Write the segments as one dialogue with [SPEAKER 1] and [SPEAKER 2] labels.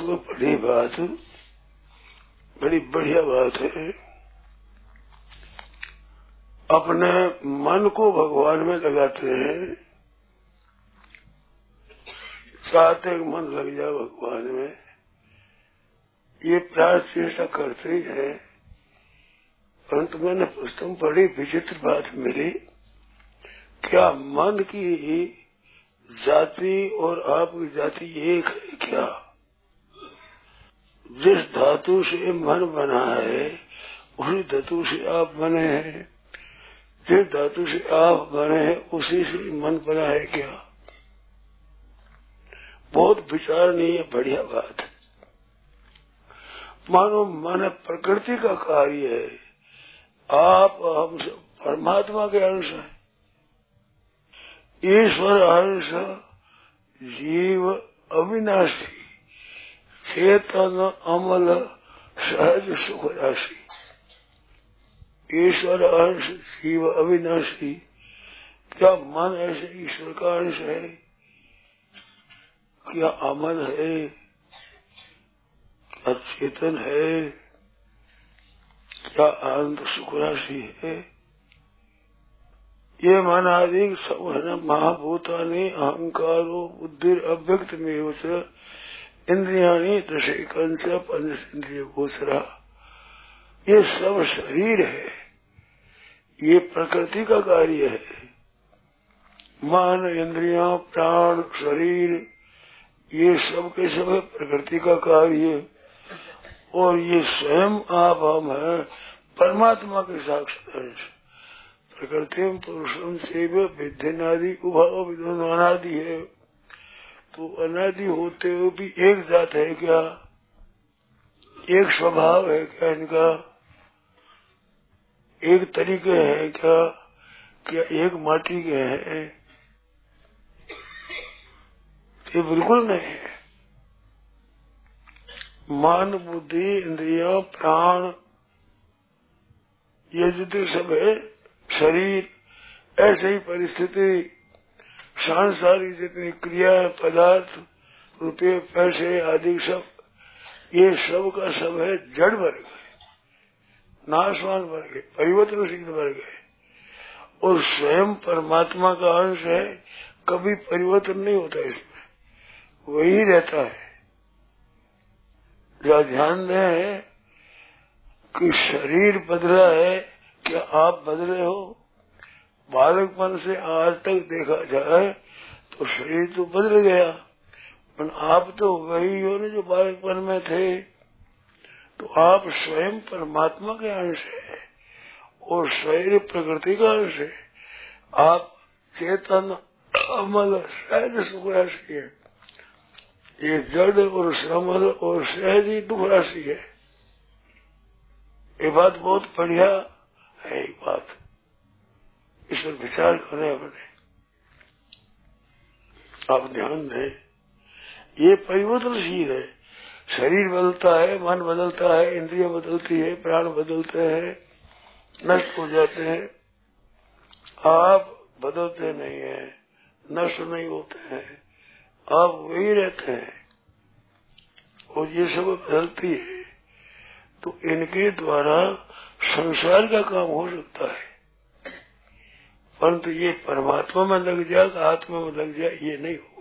[SPEAKER 1] कोई बड़ी बात, बड़ी बढ़िया बात है। अपने मन को भगवान में लगाते हैं, चाहते मन लग जाए भगवान में, ये प्राण चेष्टा करते ही है। परंतु मैंने पुस्तक बड़ी विचित्र बात मिली, क्या मन की जाति और आपकी जाति एक है क्या? जिस धातु से मन बना है उसी धातु से आप बने हैं, जिस धातु से आप बने हैं उसी से मन बना है क्या? बहुत विचारणीय बढ़िया बात है। मानो मन प्रकृति का कार्य है, आप हम सब परमात्मा के अंश हैं। ईश्वर अंश, जीव अविनाशी, चेतन अमल सहज सुख राशि। ईश्वर अंश, जीव अविनाशी। क्या मन ऐसे ईश्वर का अंश है? क्या अमल है? क्या चेतन है? क्या आनंद सुख राशि है? ये मन आदि सब है न, महाभूतानि अहंकारो बुद्धि अव्यक्त में इंद्रियाणी दशेकंच पंच इंद्रिय गोचरा। ये सब शरीर है, ये प्रकृति का कार्य है। मन, इंद्रियां, प्राण, शरीर, ये सब के सब है प्रकृति का कार्य। और ये स्वयं आप हम है परमात्मा के साक्षात अंश। प्रकृति पुरुषम सेव विद्यनादि उभाव विद्वान अनादि है, तो अनादि होते हुए भी एक जात है क्या? एक स्वभाव है क्या इनका? एक तरीके हैं क्या? क्या एक माटी के हैं? ये बिल्कुल नहीं है। मन, बुद्धि, इंद्रिया, प्राण, ये जितने सब है शरीर, ऐसे ही परिस्थिति, सांसारिक जितनी क्रिया, पदार्थ, रुपये, पैसे आदि सब, ये सब का सब है जड़ वर्ग है, नाशवान वर्ग है, परिवर्तनशील वर्ग है। और स्वयं परमात्मा का अंश है, कभी परिवर्तन नहीं होता इसमें, वही रहता है। या ध्यान दें कि शरीर बदला है, क्या आप बदले हो? बालकपन से आज तक देखा जाए तो शरीर तो बदल गया, पर आप तो वही हो ना जो बालकपन में थे। तो आप स्वयं परमात्मा के अंश है और शरीर प्रकृति का अंश है। आप चेतन अमल सहज सुख राशि है, ये जड़ और श्रमल और सहज ही दुख राशि है। ये बात बहुत बढ़िया है, एक बात इस पर विचार करें अपने, आप ध्यान दें। ये परिवर्तनशील है, शरीर बदलता है, मन बदलता है, इंद्रियां बदलती है, प्राण बदलते हैं, नष्ट हो जाते हैं। आप बदलते नहीं है, नष्ट नहीं होते हैं, आप वही रहते हैं। और ये सब बदलती है, तो इनके द्वारा संसार का काम हो सकता है, परंतु ये परमात्मा में लग जाए, आत्मा में लग जाए, ये नहीं होगा।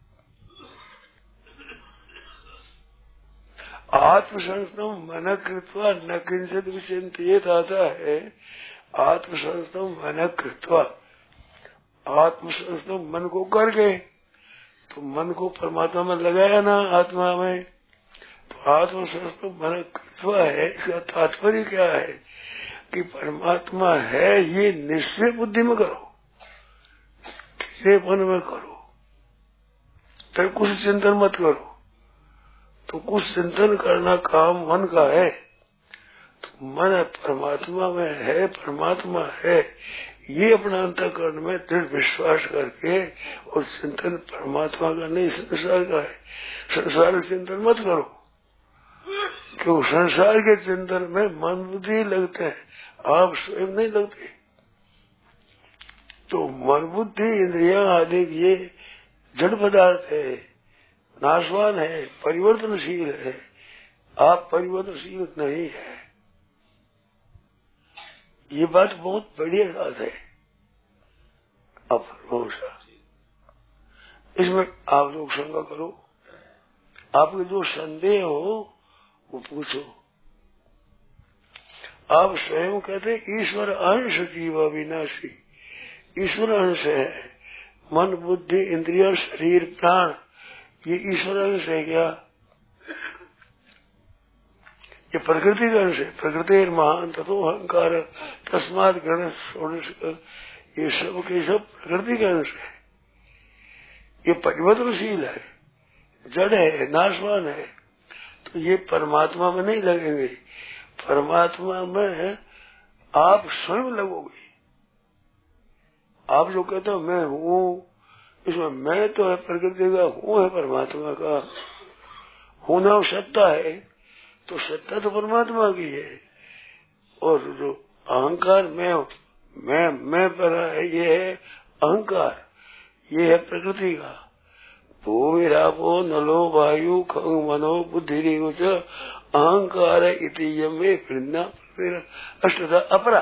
[SPEAKER 1] आत्मसंस्तम मन कृत्वा न किंचित विचिंतित आता है। आत्मसंस्तम मन कृत्वा, आत्मसंस्तम मन को कर गए, तो मन को परमात्मा में लगाया ना, आत्मा में। तो आत्मसंस्तम मन कृत्वा है, इसका तात्पर्य क्या है कि परमात्मा है ये निश्चय बुद्धि में करो, किसी मन में करो, फिर कुछ चिंतन मत करो। तो कुछ चिंतन करना काम मन का है, तो मन परमात्मा में है, परमात्मा है, ये अपना अंतःकरण में दृढ़ विश्वास करके, और चिंतन परमात्मा का नहीं संसार का है। संसार का चिंतन मत करो, क्यों? संसार के चिंतन में मन बुद्धि लगते हैं, आप स्वयं नहीं लगते। तो मन बुद्धि इंद्रिया आदि ये जड़ पदार्थ है, नाशवान है, परिवर्तनशील है, आप परिवर्तनशील नहीं है। ये बात बहुत बढ़िया बात है। अपरोषा इसमें आप लोग शंका करो, आपके जो संदेह हो वो पूछो। आप स्वयं कहते ईश्वर अंश जीव अविनाशी, ईश्वर अंश है, मन बुद्धि इंद्रिय शरीर प्राण, ये ईश्वर अंश है क्या? ये प्रकृति का अंश है। प्रकृति महान तथो अहंकार तस्मात् गणेश, ये सब के सब प्रकृति का अंश है। ये परिवर्तनशील है, जड़ है, नाशवान है। तो ये परमात्मा में नहीं लगेंगे, परमात्मा में आप स्वयं लगोगे। आप जो कहते हो मैं हूँ, इसमें मैं तो है प्रकृति का, हूँ है परमात्मा का। होना सत्ता है, तो सत्ता तो परमात्मा की है। और जो अहंकार मैं पर है, ये है अहंकार, ये है प्रकृति का। भूमि रापो नलो वायु खंग मनो बुद्धि अहंकार इति यमे प्रणा अष्टधा अपरा।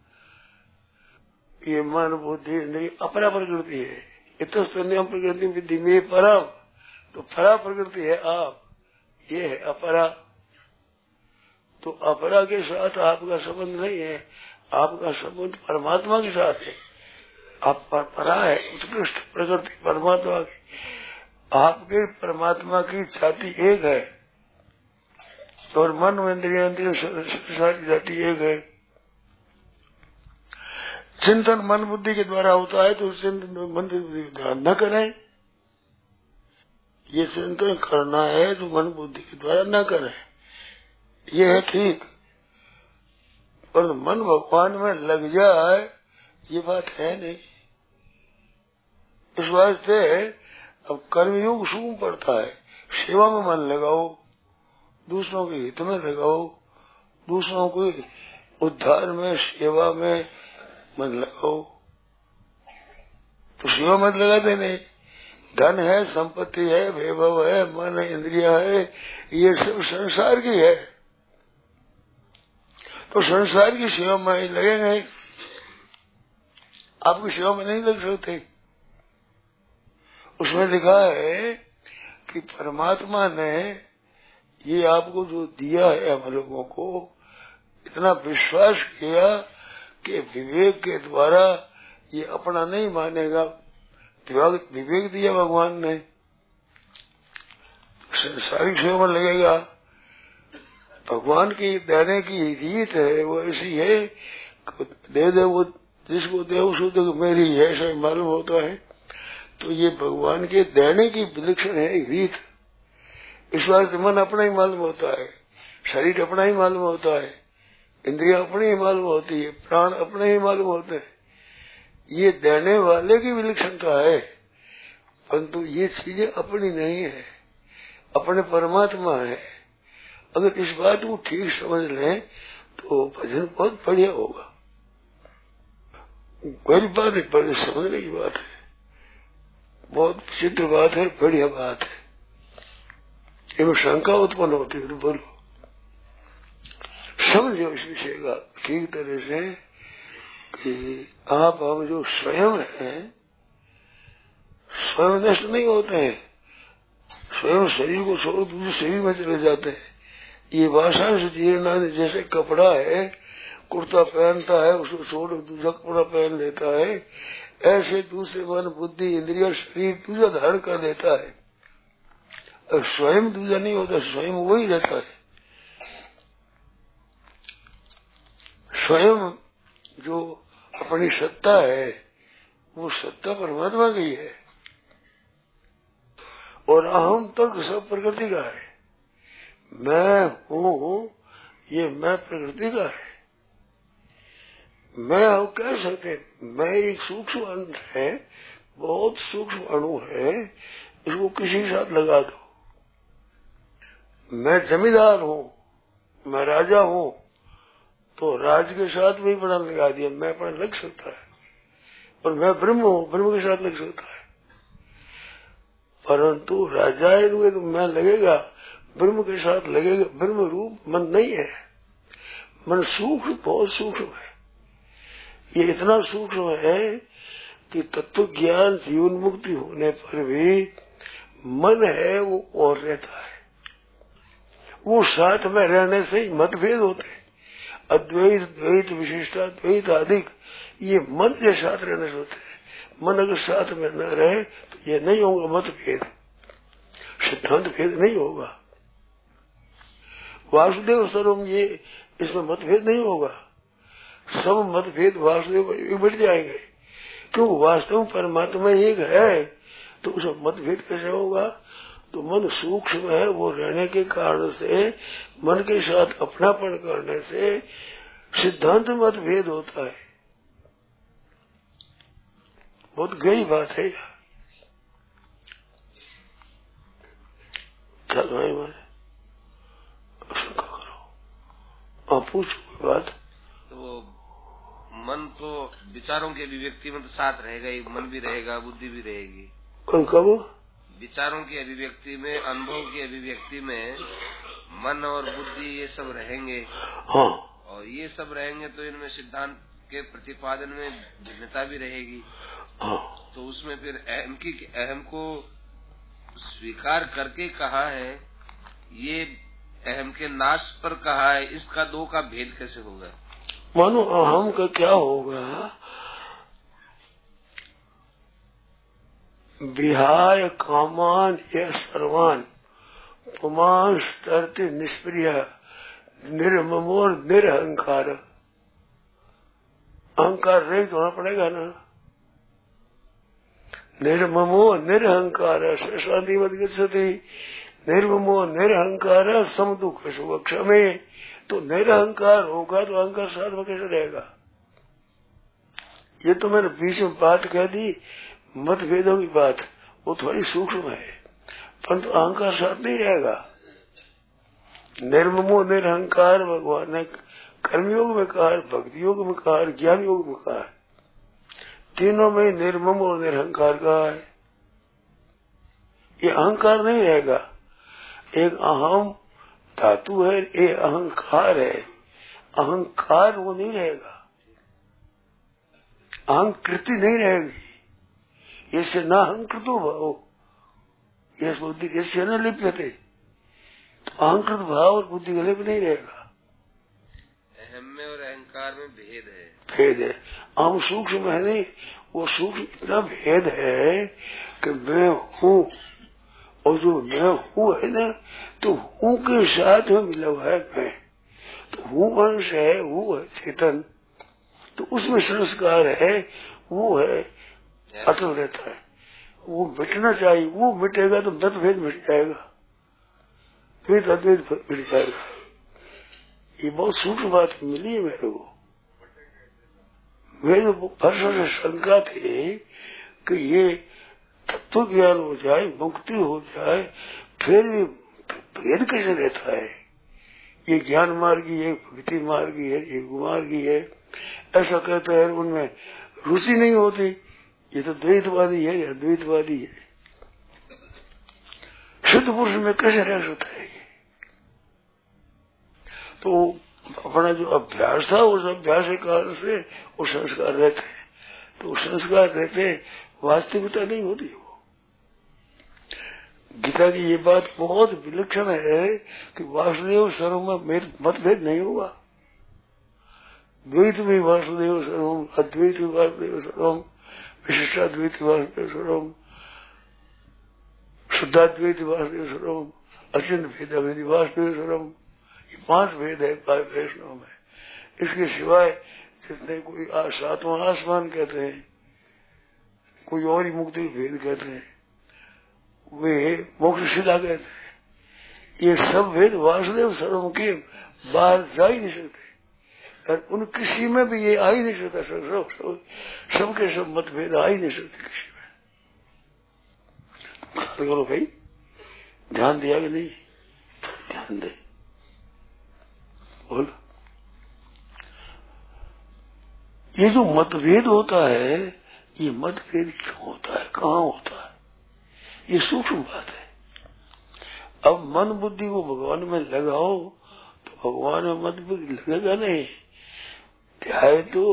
[SPEAKER 1] ये मन बुद्धि इंद्रिय अपरा प्रकृति है। इतम प्रकृति विधि में परम, तो परा प्रकृति है आप, ये है अपरा। तो अपरा के साथ आपका संबंध नहीं है, आपका संबंध परमात्मा के साथ है। आप परा है, उत्कृष्ट प्रकृति परमात्मा की, आपके परमात्मा की जाति एक है, और मन इंद्रिय सारी जाति एक है। चिंतन मन बुद्धि के द्वारा होता है, तो चिंतन मन बुद्धि ध्यान न करें। ये चिंतन करना है तो मन बुद्धि के द्वारा न करें, ये है ठीक। पर मन भगवान में लग जाए, ये बात है नहीं। इस वास्ते अब कर्मयोग शुभ पड़ता है। सेवा में मन लगाओ, दूसरों के हित में लगाओ, दूसरों के उद्धार में सेवा में मन लगाओ। तो सेवा मत लगा देने। धन है, संपत्ति है, वैभव है, मन है, इंद्रिया है, ये सब संसार की है, तो संसार की सेवा में लगेंगे, आपकी सेवा में नहीं लग सकते। उसमें लिखा है कि परमात्मा ने ये आपको जो दिया है हम लोगों को, इतना विश्वास किया कि विवेक के द्वारा ये अपना नहीं मानेगा। विवेक दिया भगवान ने, संसारिक सेवा में लगेगा। भगवान की देने की रीत है वो ऐसी है, दे दे वो जिसको दे उसको मेरी है, ऐसा मालूम होता है। तो ये भगवान के देने की विलक्षण है रीत। इस वास्ते मन अपना ही मालूम होता है, शरीर अपना ही मालूम होता है, इंद्रिया अपनी ही मालूम होती है, प्राण अपने ही मालूम होते हैं। ये देने वाले की विलक्षणता है, परंतु ये चीजें अपनी नहीं है, अपने परमात्मा है। अगर इस बात को ठीक समझ लें तो भजन बहुत बढ़िया होगा। कोई बात है, बड़े समझने की बात है, बहुत विचित्र बात है, बढ़िया बात है। एवं शंका उत्पन्न होती है तो बोलो, समझो इस विषय का ठीक तरह से कि आप हम जो स्वयं हैं, स्वयं नष्ट नहीं होते हैं। स्वयं शरीर को छोड़ दूसरे शरीर में चले जाते हैं। ये वासना से जीर्ण, जैसे कपड़ा है, कुर्ता पहनता है, उसको छोड़ दूसरा कपड़ा पहन लेता है, ऐसे दूसरे मन बुद्धि इंद्रिय शरीर दूसरा धारण कर देता है। और स्वयं दूसरा नहीं होता, स्वयं वही रहता है। स्वयं जो अपनी सत्ता है, वो सत्ता परमात्मा की है, और अहम तक सब प्रकृति का है। मैं हूँ, ये मैं प्रकृति का है। मैं हम कह सकते, मैं एक सूक्ष्म अणु है, बहुत सूक्ष्म अणु है, इसको किसी के साथ लगा दो। मैं जमींदार हूँ, मैं राजा हूँ, तो राज के साथ भी बड़ा लगा दिया, मैं अपना लग सकता है। और मैं ब्रह्म हूँ, ब्रह्म के साथ लग सकता है। परंतु राजायन हुए तो मैं लगेगा, ब्रह्म के साथ लगेगा। ब्रह्म रूप मन नहीं है, मन सूक्ष्म, बहुत सूक्ष्म है। ये इतना सूक्ष्म है कि तत्व ज्ञान जीवन मुक्ति होने पर भी मन है वो और रहता है। वो साथ में रहने से ही मतभेद होते हैं। अद्वैत, द्वैत, विशिष्टाद्वैत आदि ये मन के साथ रहने से होते हैं। मन अगर साथ में न रहे तो ये नहीं होगा मतभेद, सिद्धांत भेद नहीं होगा। वासुदेव सर्वम ये इसमें मतभेद नहीं होगा। सब मतभेद वासुदेव बढ़ जाएंगे, क्यों? वास्तव परमात्मा एक है तो उसमें मतभेद कैसे होगा? तो मन सूक्ष्म है, वो रहने के कारण से, मन के साथ अपनापन करने से सिद्धांत मतभेद होता है। बहुत गहरी बात है। चलो मैं शंका करो, आप पूछो बात।
[SPEAKER 2] तो मन तो विचारों के अभिव्यक्ति में तो साथ रहेगा ही, मन भी रहेगा, बुद्धि भी रहेगी।
[SPEAKER 1] कब?
[SPEAKER 2] विचारों की अभिव्यक्ति में, अनुभव की अभिव्यक्ति में मन और बुद्धि ये सब रहेंगे।
[SPEAKER 1] हाँ।
[SPEAKER 2] और ये सब रहेंगे तो इनमें सिद्धांत के प्रतिपादन में भिन्नता भी रहेगी।
[SPEAKER 1] हाँ।
[SPEAKER 2] तो उसमें फिर अहम को स्वीकार करके कहा है, ये अहम के नाश पर कहा है, इसका दो का भेद कैसे होगा?
[SPEAKER 1] मानो अहम का क्या होगा? विहाय कामान या सर्वान पुमान स्तरते निष्प्रिय निर्ममोर निरहंकार। अहंकार रहित होना पड़ेगा ना। निर्ममो निरहंकार शांति मत गच्छति, निर्ममो निरहंकार सम दुख सुख क्षमे। तो निरहंकार होगा तो अहंकार साथ में कैसे रहेगा? ये तो मैंने बीच में बात कह दी, मतभेदों की बात, वो थोड़ी सूक्ष्म है, परंतु अहंकार साथ नहीं रहेगा। निर्ममो निरहंकार भगवान ने कर्मयोग में कहा, भक्ति योग में कहा, ज्ञान योग में कहा, तीनों में निर्मम और निरहंकार कहा है। ये अहंकार नहीं रहेगा। एक अहम धातु है, ये अहंकार है, अहंकार वो नहीं रहेगा, अहंकृति नहीं रहेगी। इससे न अहंकृतो भाव, ये बुद्धि इससे न लिप्यते, तो अहंकृत भाव और बुद्धि का लिप नहीं रहेगा।
[SPEAKER 2] अहम में और अहंकार में भेद है।
[SPEAKER 1] भेद है। हम सूक्ष्म है नहीं, वो सूक्ष्म इतना भेद है कि मैं हूँ, और जो मैं हूँ है ना, तो हूँ के साथ में मिला हुआ है मैं। तो हूँ अंश है, वो है चेतन, तो उसमें संस्कार है, वो है अटल रहता है। वो मिटना चाहिए, वो मिटेगा तो मतभेद मिट जाएगा, फिर अद्वैत मिट जाएगा। ये बहुत सूक्ष्म बात मिली है मेरे को। मेरे वर्षों से शंका थी कि ये तत्व ज्ञान हो जाए, मुक्ति हो जाए, फिर भी भेद कैसे रहता है? ये ज्ञान मार्गी है, भक्ति मार्गी है, ये गुमार्गी है, ऐसा कहते हैं। उनमें रुचि नहीं होती। ये तो द्वैतवादी है, अद्वैतवादी है। शुद्ध पुरुष में कैसे रह सकता है? तो अपना जो अभ्यास था, उस अभ्यास के कारण से वो संस्कार रहते हैं। तो संस्कार रहते, वास्तविकता नहीं होती। वो गीता की ये बात बहुत विलक्षण है कि वासुदेव सर्वम में मतभेद नहीं होगा। द्वैत में वासुदेव सर्वम, अद्वैत में वासुदेव सर्वम, विशिष्टाद्वैत वासुदेव सर्वम, शुद्धाद्वैत वासुदेव सर्वम, अचिंत भेद वासुदेव सर्वम। ये 5 भेद है वैष्णव में। इसके सिवाय जितने कोई सातवां आसमान कहते हैं, कोई और ही मुक्ति भेद कहते हैं, वे मोक्ष शिला कहते हैं। ये सब भेद वासुदेव सर्वम के बाहर जा ही नहीं सकते, और उन किसी में भी ये आ ही नहीं सकता। सबके सब मतभेद आ ही नहीं सकते किसी में। करो भाई, ध्यान दिया कि नहीं? ध्यान दे, बोल। ये जो मतभेद होता है, ये मतभेद क्यों होता है, कहाँ होता है? ये सूक्ष्म बात है। अब मन बुद्धि को भगवान में लगाओ तो भगवान में मन बुद्धि लगेगा नहीं। ध्याय तो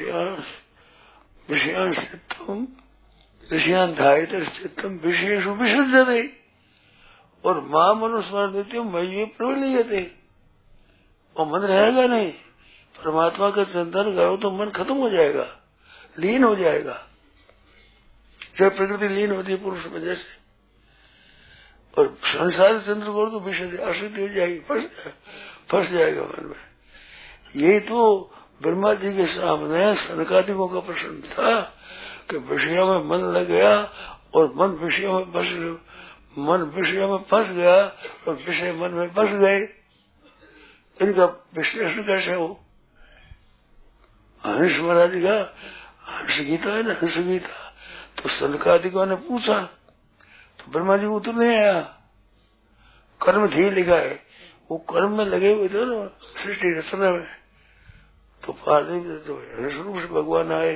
[SPEAKER 1] विषयान चित्तम विषयान ध्यायत चित्तम विषयेषु विसर्जते और मां मनुस्मरण देते मयि प्रविलीयते। और मन रहेगा नहीं। परमात्मा का चिंतन करो तो मन खत्म हो जाएगा, लीन हो जाएगा। जब प्रकृति लीन होती है पुरुष में जैसे, और संसार चंद्र करो तो विषय से आश्रित हो जाएगी, फंस जाएगा मन में। यही तो ब्रह्मा जी के सामने सनकादिकों का प्रश्न था कि विषयों में मन लग गया और मन विषयों में फंस गया और विषय मन में फंस गए। इनका विश्लेषण कैसे हो? हंस महाराज का हंस गीता है ना, हंस गीता। तो सनकादिकों ने पूछा तो ब्रह्मा जी उत्तर नहीं आया। कर्म धी लिखा है, वो कर्म में लगे हुए थे ना सृष्टि रचना में। तो पार्वती तो रूप से भगवान आए।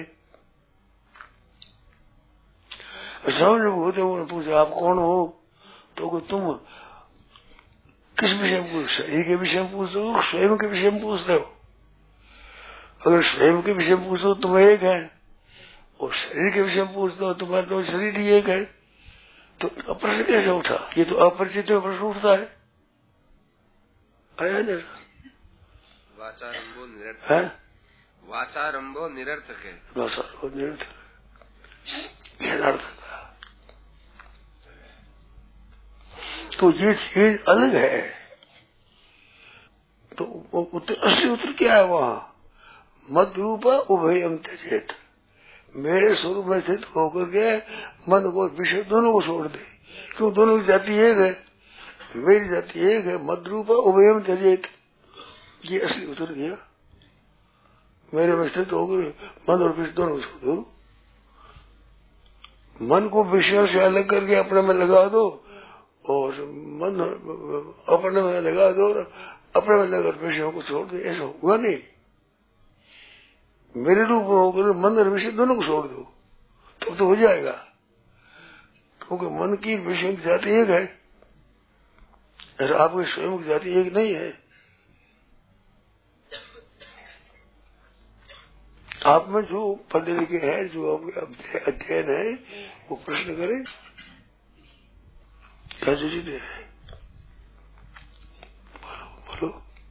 [SPEAKER 1] समझ होते उन्होंने पूछा आप कौन हो? तो तुम किस विषय में पूछ, शरीर के विषय में पूछ रहे हो, स्वयं के विषय में पूछ रहे हो? अगर स्वयं के विषय में पूछो तुम एक है, और शरीर के विषय में पूछते हो तुम्हारा तो शरीर ही एक है, तो प्रश्न कैसे उठा? ये तो अपरिचित प्रश्न उठता है। आया ना?
[SPEAKER 2] वाचारंभो निरर्थक है। वाचारंभो निरर्थक है।
[SPEAKER 1] वाचारंभो निरर्थक। तो ये चीज अलग है। तो असली उत्तर क्या है वहाँ? मद रूपा उभयम त्यजेत। मेरे स्वरूप में स्थित होकर के मन को विषय दोनों को छोड़ दे। क्यों? दोनों की जाति एक है, मेरी जाति एक है। मद रूपा उभयम त्यजेत, ये असली उत्तर दिया। मेरे में स्थित होकर मन और विषय दोनों को छोड़ दो। मन को विषयों से अलग करके अपने में लगा दो और मन अपने में लगा दो और अपने में लगा विषयों को छोड़ दो, ऐसा होगा नहीं। मेरे रूप में होकर मन और विषय दोनों को छोड़ दो तो हो जाएगा। क्योंकि मन की विषय की जाति एक है और आपकी स्वयं की जाति एक नहीं है। आप में जो पढ़े लिखे हैं, जो आपके अध्ययन है, वो प्रश्न करें क्या जरूरत है? बोलो।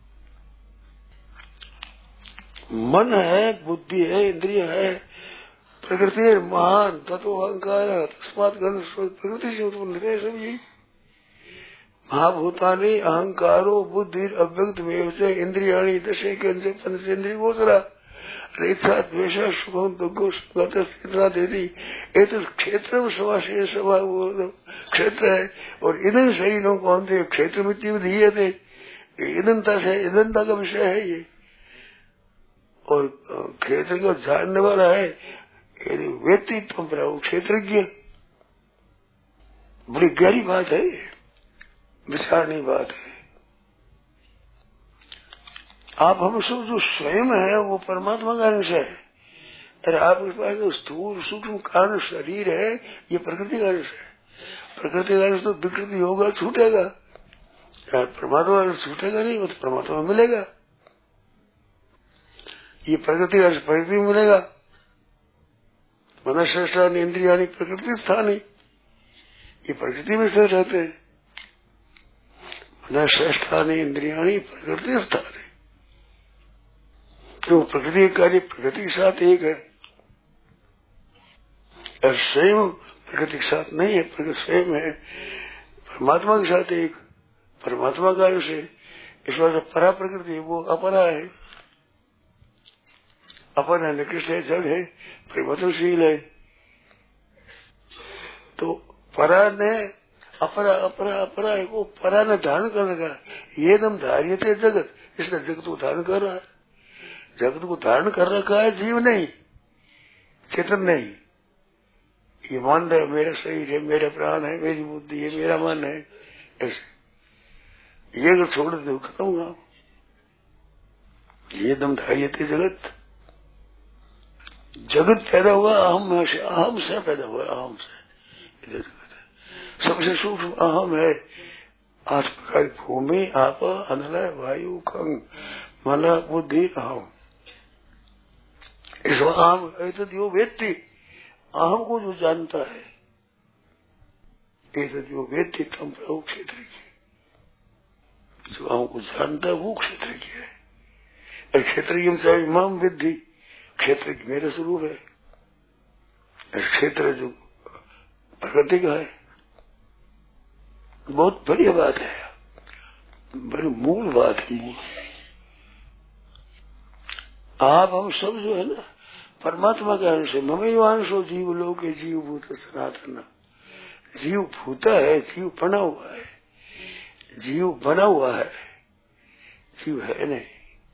[SPEAKER 1] मन है, बुद्धि है, इंद्रिय है, प्रकृति है महान तत्व अहंकार है। तस्मात् प्रकृति से उत्पन्न है सभी। महाभूतानि अहंकारो बुद्धि अव्यक्त में से इंद्रियाणी दशे के अंश पंचेंद्रिय गोचरा इच्छा द्वेष सुखम दुखो देती। एक क्षेत्र समाशय सभा क्षेत्र है और ईंधन सही लोग कौन थे? क्षेत्र मिट्टी में दिए थे। ईंधनता से ईंधनता का विषय है ये। और क्षेत्र को जानने वाला है व्यक्तित्व पर क्षेत्रज्ञ। बड़ी गहरी बात है, विचारनी बात है। आप हम सब जो स्वयं है वो परमात्मा का अंश है। अरे आपके पास जो स्थूल सूक्ष्म कारण शरीर है ये प्रकृति का अंश है। प्रकृति का अंश तो विकृति होगा, छूटेगा। परमात्मा का अंश छूटेगा नहीं, वो तो परमात्मा मिलेगा। ये प्रकृति का अंश प्रकृति में मिलेगा। मनश्रेष्ठानि इंद्रियाणि प्रकृति स्थानी, ये प्रकृति में से रहते हैं। मनश्रेष्ठानि इंद्रियाणि प्रकृति स्थानी, तो प्रकृति का कार्य प्रकृति के साथ एक है और स्वयं प्रकृति के साथ नहीं है। प्रकृति स्वयं है परमात्मा के साथ एक, परमात्मा का अंश है। इस वजह से परा प्रकृति वो अपरा है। अपन है, निकृष्ट है, जड़ है, परिवर्तनशील है। तो परा ने अपरा अपरा अपरा है, वो परा ने धारण कर रखा। ये दम धार्यते जगत, इसने जगत को धारण कर रहा है। जगत को धारण कर रखा है जीव नहीं, चेतन नहीं। ये मान रहे मेरा शरीर है, मेरा प्राण है, मेरी बुद्धि है, मेरा मन है, ऐसे। ये अगर छोड़ दे खत्म हुआ। ये दम धार्यते जगत, जगत पैदा हुआ अहम से पैदा हुआ, अहम से। सबसे सूक्ष्म अहम है 8 प्रकार भूमि आप अनल वायु खंग मन बुद्धि अहम। इस अहम जो व्यक्ति अहम को जो जानता है जो व्यक्ति तम प्रभु क्षेत्र की जो अहम को जानता है वो क्षेत्र की है। और क्षेत्र चाहे माम विद्धि क्षेत्र की मेरा स्वरूप है। क्षेत्र जो प्रकृति का है बहुत बढ़िया बात है, बड़ी मूल बात है। मूल आप हम सब जो है ना परमात्मा के अंश है। ममैवांशो जीव लोके जीव भूत सनातन। जीव भूता है, जीव बना हुआ है, जीव बना हुआ है, जीव है नहीं।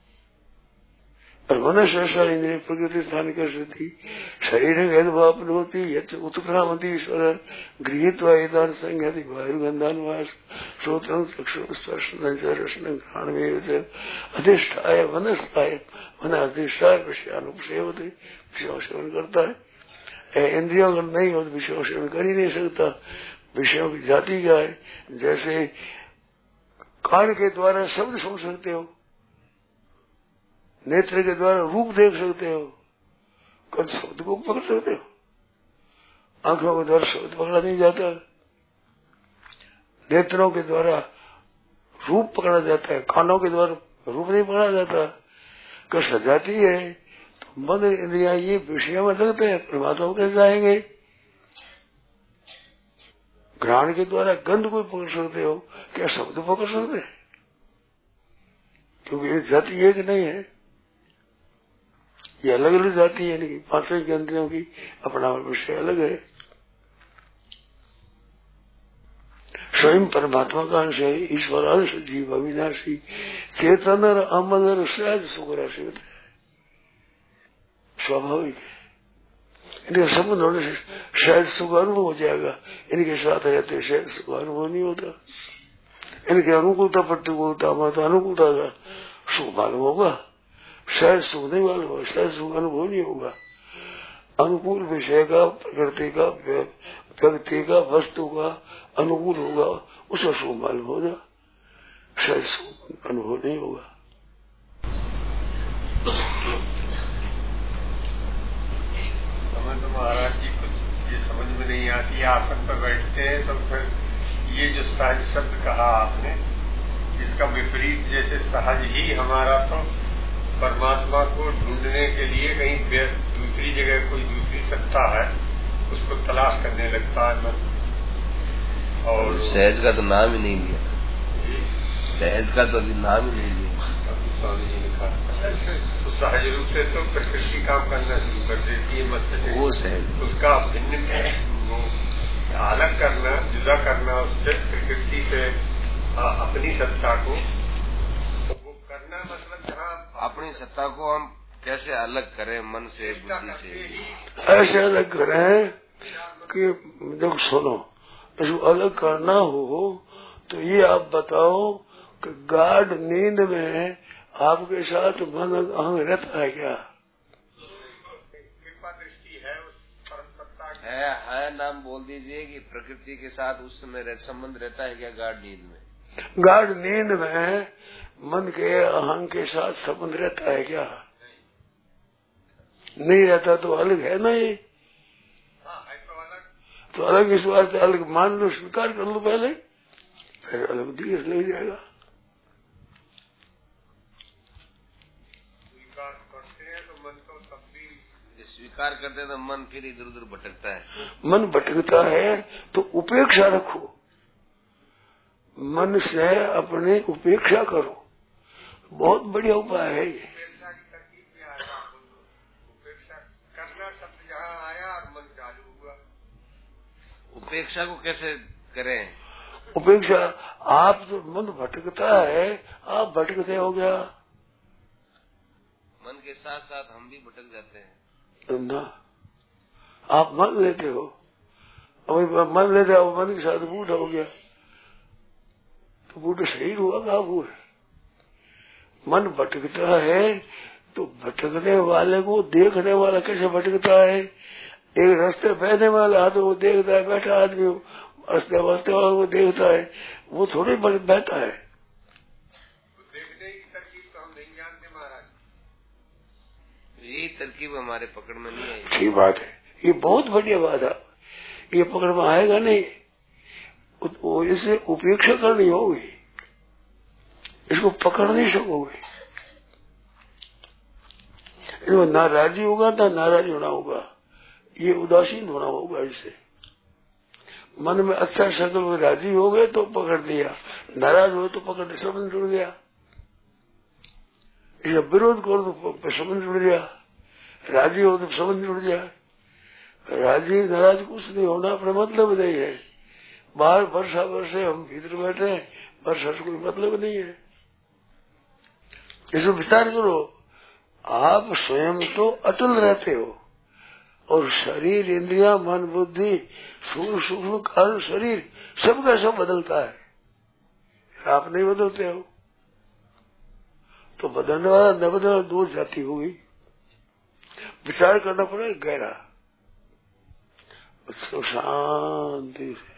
[SPEAKER 1] और मनुष्य ऐसा इंद्रिय प्रकृति स्थान कर सकती शरीर भेदभाव होती उत्क्रामती ईश्वर गृहीत्वादान संज्ञाति वायुगंधान वास श्रोत्रं चक्षु स्पर्शन रसन घ्राण में अधिष्ठाय वनस्थाय मन अधिष्ठाय विषयानुपसेवते विषयों सेवन करता है। इंद्रियों का नहीं हो तो विषयों सेवन कर ही नहीं सकता। विषयों की जाति क्या है? जैसे कान के द्वारा शब्द सुन सकते हो, नेत्र के द्वारा रूप देख सकते हो, कभी शब्द को पकड़ सकते हो। आंखों के द्वारा शब्द पकड़ा नहीं जाता, नेत्रों के द्वारा रूप पकड़ा जाता है, कानों के द्वारा रूप नहीं पकड़ा जाता। कर सजाती है तो मन इंद्रिया ये विषय में लगते हैं, परमात्मा कैसे जाएंगे? घ्राण के द्वारा गंध को पकड़ सकते हो, क्या शब्द पकड़ सकते हैं? क्योंकि ये जाति एक नहीं है, ये अलग अलग जाती है। नहीं, 5 इंद्रियों की अपना विषय अलग है। स्वयं परमात्मा का अंश है, ईश्वर अंश, जीव अविनाशी चेतन और अमर सहज सुख राशि होता है, स्वाभाविक है। इनके संबंध होने से शायद सुख अनुभव हो जाएगा, इनके साथ रहते शायद सुख अनुभव नहीं होता। इनके अनुकूलता प्रतिकूलता मत अनुकूलता का सुख मालूम होगा, शायद सुख नहीं मालूम होगा, शायद सुख अनुभव नहीं होगा। अनुकूल विषय का, प्रकृति का, व्यक्ति का, वस्तु का अनुकूल होगा, उसका सुख मालूम होगा, शायद सुख अनुभव नहीं होगा।
[SPEAKER 3] हमें तो महाराज जी कुछ ये समझ में नहीं आती। आसन पर बैठते हैं तो फिर ये जो सहज शब्द कहा आपने, इसका विपरीत जैसे सहज ही हमारा तो परमात्मा को ढूंढने के लिए कहीं दूसरी जगह कोई दूसरी सत्ता है, उसको तलाश करने लगता है मन। और
[SPEAKER 2] सहज का तो नाम ही नहीं लिया, सहज का तो अभी नाम ही नहीं लिया।
[SPEAKER 3] स्वामी जी ने कहा तो सहज रूप से तो प्रकृति काम करना शुरू कर देती है मस्तिष्क, वो सहज उसका भिन्न अलग करना, जुदा करना उससे प्रकृति से अपनी सत्ता को, तो वो करना मतलब जहाँ
[SPEAKER 2] अपनी सत्ता को हम कैसे अलग करें मन से, बुद्धि से?
[SPEAKER 1] ऐसे अलग करें कि जब सुनो, इसको अलग करना हो तो ये आप बताओ कि गाढ़ नींद में आपके साथ मन अहम रहता है क्या?
[SPEAKER 3] कृपा दृष्टि है उस परम सत्ता की
[SPEAKER 2] है नाम बोल दीजिए कि प्रकृति के साथ उस समय संबंध रहता है क्या गाढ़ नींद में?
[SPEAKER 1] गाढ़ नींद में मन के अहंग के साथ संबंध रहता है क्या? नहीं रहता तो अलग है ना ये। तो अलग इस वास्ते अलग मान लो, स्वीकार कर लो पहले, फिर अलग दिवस लग जाएगा।
[SPEAKER 3] स्वीकार करते हैं तो मन तो तब भी
[SPEAKER 2] स्वीकार करते हैं तो मन फिर इधर उधर भटकता है।
[SPEAKER 1] मन भटकता है तो उपेक्षा रखो, मन से अपने उपेक्षा करो, बहुत बढ़िया उपाय है ये।
[SPEAKER 3] उपेक्षा की तरकीब में आया, उपेक्षा करना शब्द जहाँ आया और मन चालू हुआ।
[SPEAKER 2] उपेक्षा को कैसे करें?
[SPEAKER 1] उपेक्षा, आप जो मन भटकता है, आप भटकते हो गया,
[SPEAKER 2] मन के साथ साथ हम भी भटक जाते हैं
[SPEAKER 1] ना। आप मन लेते हो, मन लेते हो, मन के साथ बूढ़ा हो गया तो बूढ़ा सही हुआ काबू है। मन भटकता है तो भटकने वाले को देखने वाला कैसे भटकता है? एक रास्ते बहने वाला तो वो देखता है बैठा आदमी अस्तावस्था वो देखता है, वो थोड़ी बहता है।
[SPEAKER 3] देखने की तरकीब तो हम नहीं जानते महाराज,
[SPEAKER 2] यही तरकीब हमारे पकड़ में नहीं आई।
[SPEAKER 1] ठीक बात है, ये बहुत बढ़िया बात है। ये पकड़ में आएगा नहीं, इसे उपेक्षा करनी होगी, इसको पकड़ नहीं सकोगे। इसको ना राजी होगा ना नाराज होना होगा, ये उदासीन होना होगा। इससे मन में अच्छा शक्ल में राजी हो गए तो पकड़ लिया, नाराज हो तो पकड़ संबंध जुड़ गया, इसका विरोध करो तो संबंध जुड़ गया, राजी हो तो संबंध जुड़ जाए। राजी नाराज कुछ नहीं होना, अपना मतलब नहीं है। बाहर वर्षा वर्षे हम भीतर बैठे, वर्षा से कोई मतलब नहीं है। इसको विचार करो, आप स्वयं तो अटल रहते हो और शरीर, इंद्रिया, मन, बुद्धि, सूक्ष्म सूक्ष्म कारण शरीर सबका सब बदलता है, आप नहीं बदलते हो। तो बदलने वाला न बदलने दो जाति होगी। विचार करना पड़ेगा गहरा, उसको शांति से।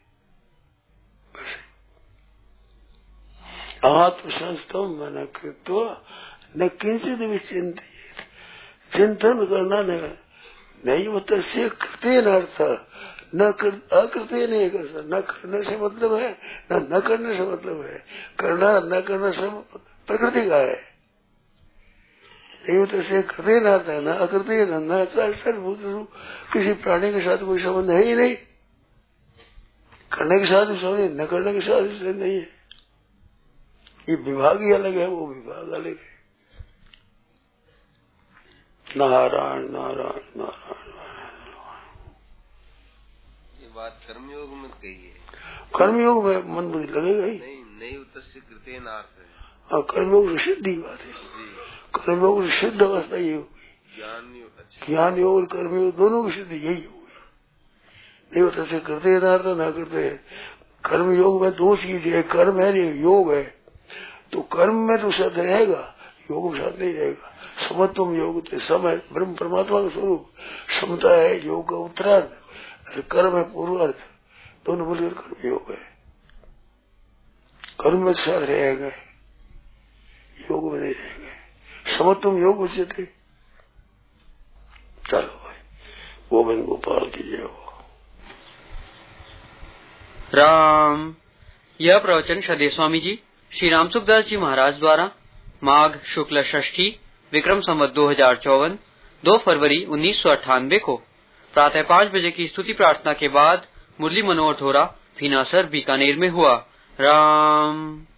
[SPEAKER 1] आत्मसंस्थम मन कृत्वा न किंचित विचिंतित, चिंतन करना नहीं होता से कृत्य अर्थ, न अकृत्य नहीं कर सकता। न करने से मतलब है, न करने से मतलब है। करना न करना सब प्रकृति का है, नहीं होता से कृत्य अर्थ है, न अकृत्य न सर्वभूत। किसी प्राणी के साथ कोई संबंध है ही नहीं, करने के साथ भी संबंध, न करने के साथ भी संबंध नहीं है। ये विभाग ही अलग है, वो विभाग अलग है। नारायण नारायण नारायण।
[SPEAKER 2] ये बात कर्मयोग में कही है।
[SPEAKER 1] कर्मयोग में मन बुद्धि लगेगा ही
[SPEAKER 2] नहीं उत्तस्य कृत्य नार्थ है।
[SPEAKER 1] हाँ, कर्मयोग सिद्ध की बात है। कर्मयोग सिद्ध अवस्था ये होगी। ज्ञान योग और कर्मयोग दोनों की सिद्धि यही होगी। नहीं होता से कृत्य नार्थ न करते। कर्मयोग में दो चीज है, कर्म है योग है। तो कर्म में तो साथ रहेगा, योग में साथ नहीं रहेगा। समत्वम योग समय ब्रह्म परमात्मा का स्वरूप, समता है योग का उत्तरार्ध और कर्म है पूर्वार्ध, दोनों मिलकर कर्म योग है। कर्म में साथ रहेगा, योग में नहीं रहेगा। समत्वम योग उचित है। चलो भाई, गोविंद गोपाल की जय हो।
[SPEAKER 4] राम। यह प्रवचन श्रद्धेय स्वामी जी श्री राम सुखदास जी महाराज द्वारा माघ शुक्ल षष्ठी विक्रम संवत 2054 2 फरवरी 1998 को प्रातः 5 बजे की स्तुति प्रार्थना के बाद मुरली मनोहर थोरा, भीनासर, बीकानेर में हुआ। राम।